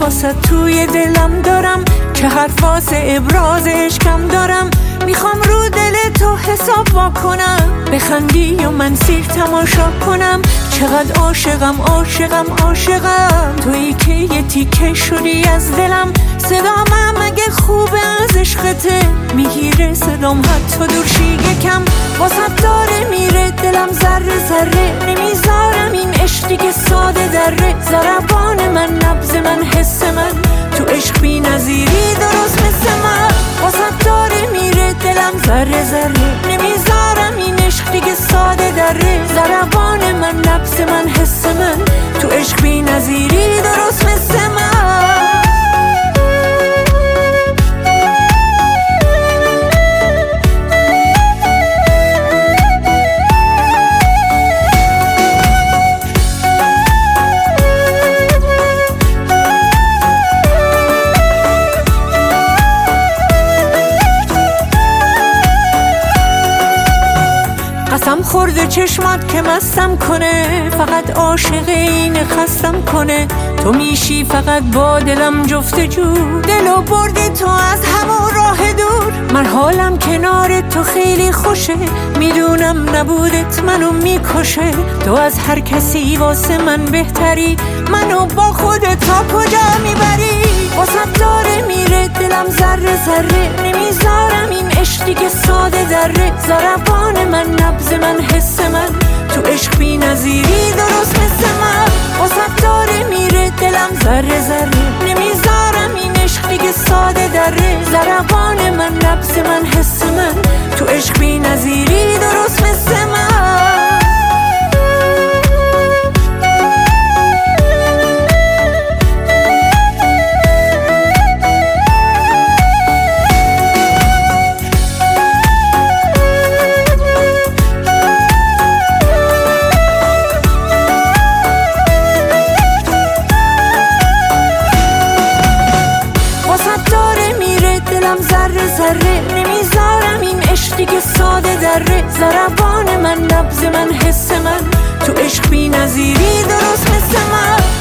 واسه توی دلم دارم، چه حرف واسه ابراز عشقم دارم. میخوام رو دل تو حساب واکنم، بخندی و من سیر تماشا کنم. چقدر عاشقم عاشقم عاشقم، تویی که یه تیکه شدی از دلم. صدام اگه خوبه از عشقته، میگیره صدام حتی دورشی یکم. واسه داره میره دلم ذره ذره، نمیذارم این عشق دیگه ساده دره. ضربان من، نبض من، حس من، تو عشق بی نظیری درست مثل من. واسه داره میره دلم ذره ذره، نمیذارم این عشق دیگه ساده دره. ضربان من، نبض من، حس من، تو عشق بی نظیری درست مثل من. قسم خورده چشمات که مستم کنه، فقط عاشق اینه خستم کنه. تو میشی فقط با دلم جفتجو، دلو بردی تو از همون راه دور. من حالم کنار تو خیلی خوشه، میدونم نبودت منو میکشه. تو از هر کسی واسه من بهتری، منو با خودت تا کجا میبری. واسه داره میره دلم ذره ذره، نمیذارم این عشق دیگه ساده دره. ضربان من، نبض من، حس من، تو عشق بی نظیری درست مثل من. واسه داره میره دلم ذره ذره، نمیذارم این عشق دیگه ساده دره. ضربان من، نبض من، حس من، تو عشق بی نظیری درست مثل من. ذره ذره، نمیذارم این عشق دیگه ساده دره. ضربان من، نبض من، حس من، تو عشق بی نظیری درست مثل من.